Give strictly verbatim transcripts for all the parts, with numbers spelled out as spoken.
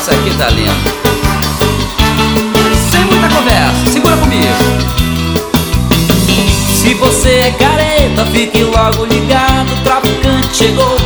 Essa aqui tá linda. Sem muita conversa, segura comigo. Se você é careta, fique logo ligado, o traficante chegou.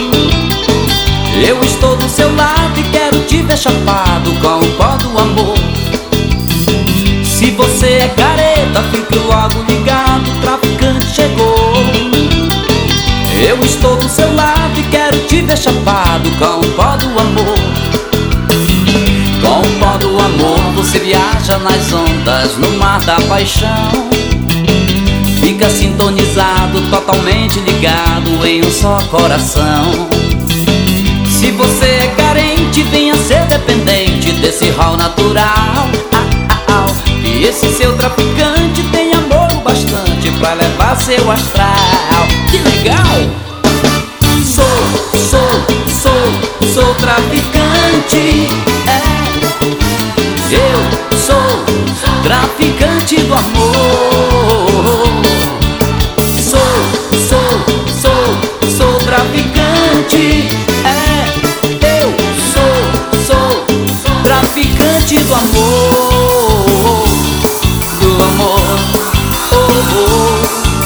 Eu estou do seu lado e quero te ver chapado com o pó do amor. Se você é careta, fique logo ligado, o traficante chegou. Eu estou do seu lado e quero te ver chapado com o pó do amor. Com o pó do amor você viaja nas ondas no mar da paixão. Fica sintonizado, totalmente ligado em um só coração. Se você é carente, venha ser dependente desse rol natural. Ah, ah, ah. E esse seu traficante tem amor o bastante pra levar seu astral. Que legal! Sou, sou, sou, sou traficante. É, eu sou traficante do amor. Sou, sou, sou, sou traficante. É, eu sou, sou traficante do amor. Do amor, oh, oh.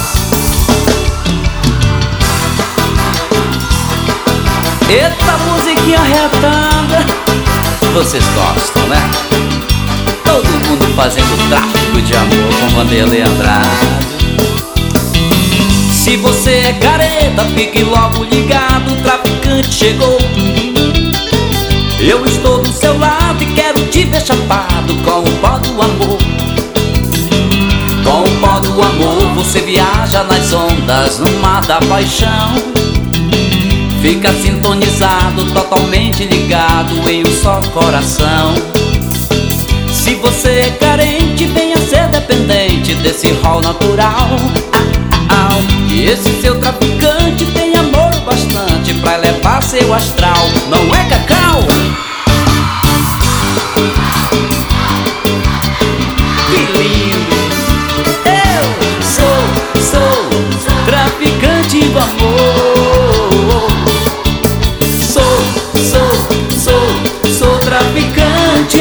Eita musiquinha retada. Vocês gostam, né? Todo mundo fazendo tráfico de amor com Vanderlei Andrade. Se você é careta, fique logo ligado, o traficante chegou. Eu estou do seu lado e quero te ver chapado com o pó do amor. Com o pó do amor você viaja nas ondas no mar da paixão. Fica sintonizado, totalmente ligado em um só coração. Se você é carente, venha ser dependente desse rol natural. Ah, ah, ah. E esse seu traficante tem amor bastante pra levar seu astral. Não é, Cacau? Que lindo! Eu sou, sou traficante do amor. Sou, sou, sou, sou traficante.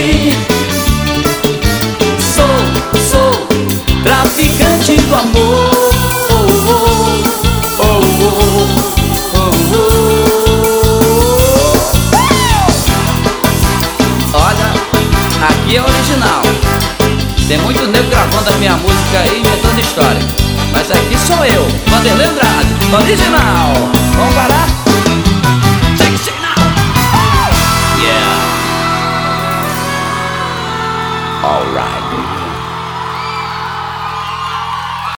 Sou, sou traficante do amor. Oh, oh, oh, oh, oh, oh. Olha, aqui é original. Tem muito nego gravando a minha música aí, inventando história. Mas aqui sou eu, Vanderlei Andrade, original.